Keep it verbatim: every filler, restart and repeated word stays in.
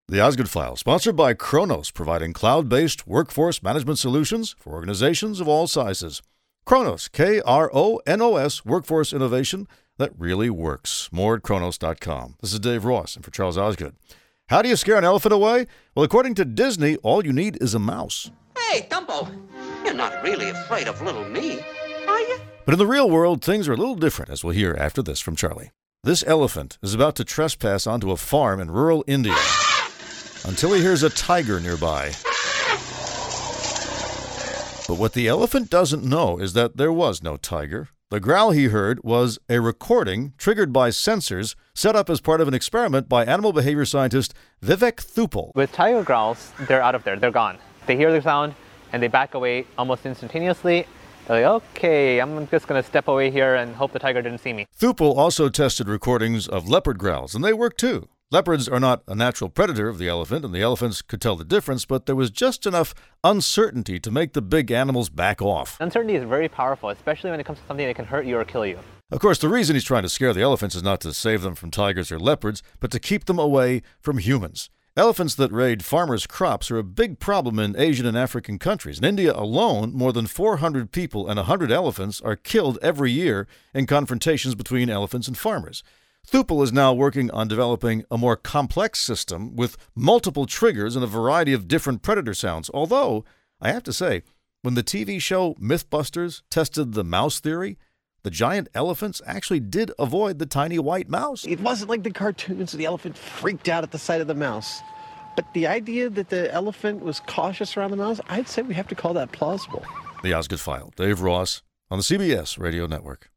The Osgood File, sponsored by Kronos, providing cloud-based workforce management solutions for organizations of all sizes. Kronos, K R O N O S, workforce innovation that really works. More at kronos dot com. This is Dave Ross, and for Charles Osgood. How do you scare an elephant away? Well, according to Disney, all you need is a mouse. Hey, Dumbo, you're not really afraid of little me, are you? But in the real world, things are a little different, as we'll hear after this from Charlie. This elephant is about to trespass onto a farm in rural India until he hears a tiger nearby. But what the elephant doesn't know is that there was no tiger. The growl he heard was a recording triggered by sensors set up as part of an experiment by animal behavior scientist Vivek Thupal. With tiger growls, they're out of there. They're gone. They hear the sound and they back away almost instantaneously. They're like, okay, I'm just going to step away here and hope the tiger didn't see me. Thupal also tested recordings of leopard growls, and they work too. Leopards are not a natural predator of the elephant, and the elephants could tell the difference, but there was just enough uncertainty to make the big animals back off. Uncertainty is very powerful, especially when it comes to something that can hurt you or kill you. Of course, the reason he's trying to scare the elephants is not to save them from tigers or leopards, but to keep them away from humans. Elephants that raid farmers' crops are a big problem in Asian and African countries. In India alone, more than four hundred people and one hundred elephants are killed every year in confrontations between elephants and farmers. Thupal is now working on developing a more complex system with multiple triggers and a variety of different predator sounds. Although, I have to say, when the T V show Mythbusters tested the mouse theory, the giant elephants actually did avoid the tiny white mouse. It wasn't like the cartoons where the elephant freaked out at the sight of the mouse. But the idea that the elephant was cautious around the mouse, I'd say we have to call that plausible. The Osgood File, Dave Ross, on the C B S Radio Network.